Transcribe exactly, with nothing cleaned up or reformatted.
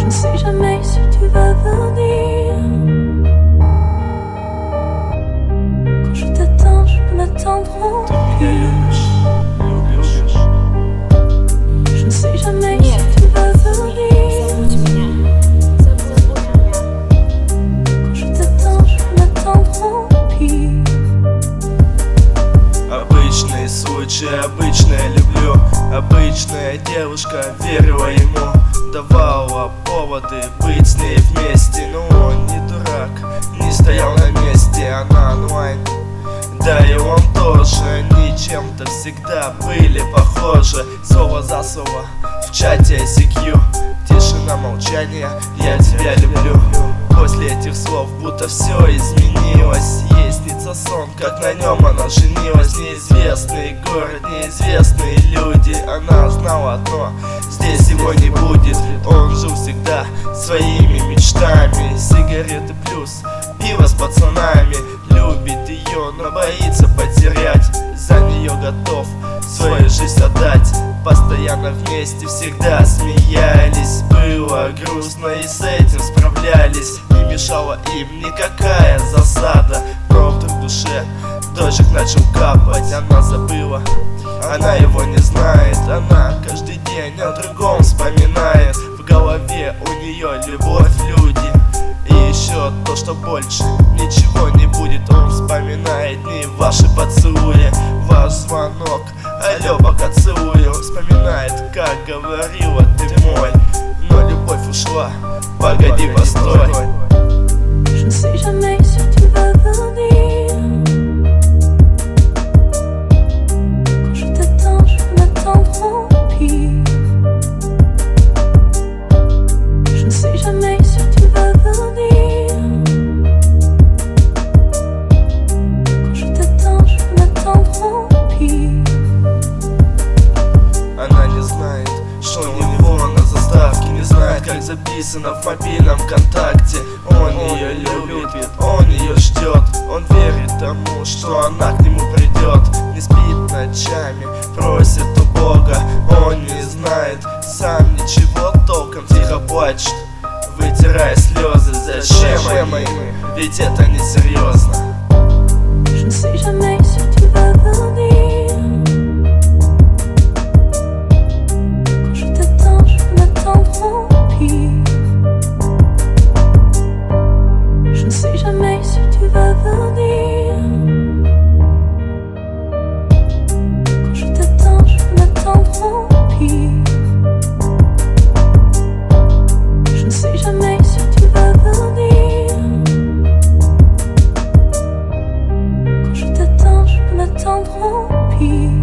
ne sais jamais si tu vas venir. Quand je t'attends, je peux n'attendre plus. Je ne sais jamais si tu vas venir. Quand je t'attends, je peux n'attendre pire. Обычный случай, обычно люблю. Обычная девушка верила ему, давала поводы быть с ней вместе. Но он не дурак, не стоял на месте. Она онлайн, да и он тоже. Они чем-то всегда были похожи. Слово за слово в чате ай си кью. Тишина, молчание, я тебя люблю. После этих слов будто все изменилось. Ей снится сон, как на нем она женилась. Неизвестный город, неизвестные люди. Она знала одно, здесь его не будет. Он жил всегда своими мечтами. Сигареты плюс пиво с пацанами. Любит ее, но боится потерять. За нее готов свою жизнь отдать. Постоянно вместе, всегда смеялись. Было грустно и с этим справлялись. Не мешала им никакая засада. Но вдруг в душе дождик начал капать. Она забыла, она его не знает. Она каждый день о другом вспоминает. В голове у нее любовь, люди. И еще то, что больше ничего не будет. Он вспоминает дни, ваши поцелуи, ваш звонок, алло, пока целую. Вспоминает, как говорила ты мой. Но любовь ушла, погоди, постой. Je ne sais jamais si tu vas venir. Quand je t'attends, je peux n'attendre pire. Je ne sais jamais si tu vas venir. Quand je t'attends, je peux n'attendre pire. Она не знает, что у него на заставке. Не знает, как записано в мобильном контакте. Он ее любит, он ее ждет. Он верит тому, что она к нему придет. Не спит ночами, просит у Бога. Он не знает сам ничего толком. Тихо плачет, вытирая слезы. Зачем мы? Ведь это не серьезно. Je ne sais jamais si tu vas venir. Quand je t'attends, je peux n'attendre pire. Je ne sais jamais si tu vas venir. Quand je t'attends, je peux n'attendre pire. Je ne sais jamais si tu vas venir. Quand je t'attends, je peux n'attendre pire.